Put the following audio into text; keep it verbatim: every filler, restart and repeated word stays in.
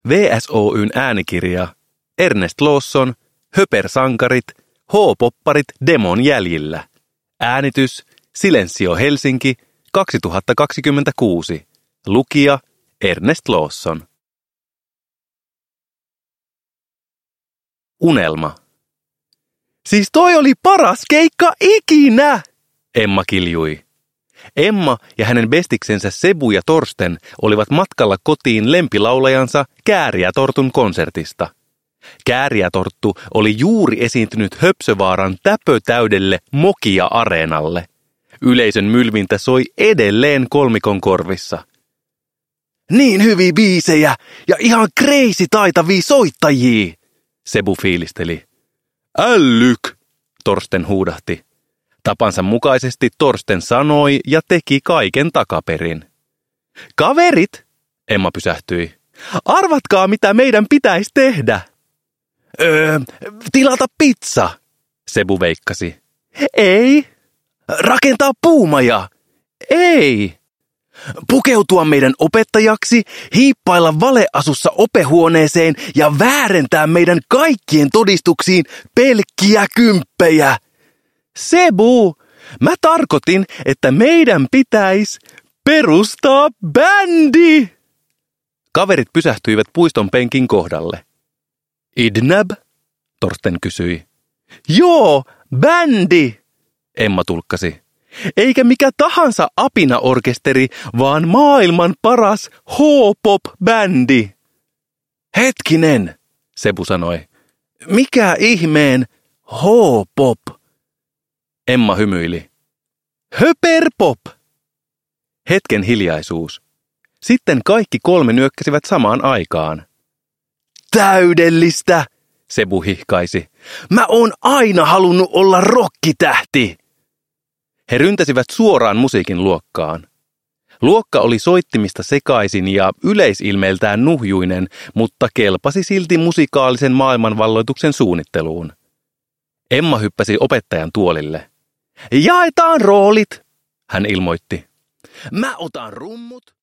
V S O:n äänikirja, Ernest Lawson, Höpersankarit, H-popparit demon jäljillä. Äänitys, Silensio Helsinki, kaksituhattakaksikymmentäkuusi. Lukija, Ernest Lawson. Unelma. Siis toi oli paras keikka ikinä, Emma kiljui. Emma ja hänen bestiksensä Sebu ja Torsten olivat matkalla kotiin lempilaulajansa Kääriätortun konsertista. Kääriätorttu oli juuri esiintynyt Höpsövaaran täpötäydelle Mokia-areenalle. Yleisön mylvintä soi edelleen kolmikon korvissa. Niin hyviä biisejä ja ihan crazy taitavia soittajia, Sebu fiilisteli. Ällyk, Torsten huudahti. Tapansa mukaisesti Torsten sanoi ja teki kaiken takaperin. Kaverit, Emma pysähtyi. Arvatkaa, mitä meidän pitäisi tehdä. Öö, tilata pizza, Sebu veikkasi. Ei. Rakentaa puumaja. Ei. Pukeutua meidän opettajaksi, hiippailla valeasussa opehuoneeseen ja väärentää meidän kaikkien todistuksiin pelkkiä kymppejä. Sebu, mä tarkoitin, että meidän pitäisi perustaa bändi. Kaverit pysähtyivät puiston penkin kohdalle. Idnab? Torsten kysyi. Joo, bändi, Emma tulkkasi. Eikä mikä tahansa apinaorkesteri, vaan maailman paras H-pop-bändi. Hetkinen, Sebu sanoi. Mikä ihmeen H-pop? Emma hymyili. Höperpop! Hetken hiljaisuus. Sitten kaikki kolme nyökkäsivät samaan aikaan. Täydellistä, Sebu hihkaisi. Mä oon aina halunnut olla rokkitähti. He ryntäsivät suoraan musiikin luokkaan. Luokka oli soittimista sekaisin ja yleisilmeiltään nuhjuinen, mutta kelpasi silti musikaalisen maailmanvalloituksen suunnitteluun. Emma hyppäsi opettajan tuolille. Jaetaan roolit, hän ilmoitti. Mä otan rummut,